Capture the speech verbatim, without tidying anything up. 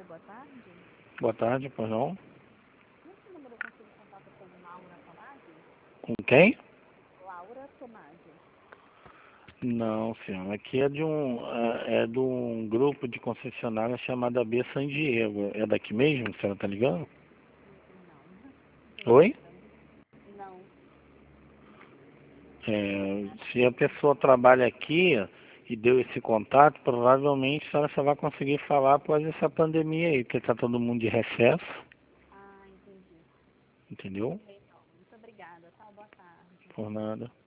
boa tarde. Boa tarde, pois não? Nesse número eu consigo contato com Laura Tomasi? Com quem? Laura Tomasi. Não, senhor. Aqui é de um é é de um grupo de concessionária chamada B San Diego. É daqui mesmo? A senhora tá ligando? Não. Oi? Não. É, se a pessoa trabalha aqui e deu esse contato, provavelmente a senhora só vai conseguir falar após essa pandemia aí, porque tá todo mundo de recesso, Ah, entendi. entendeu? Ok, então. Muito obrigada, tá? Boa tarde. Por nada.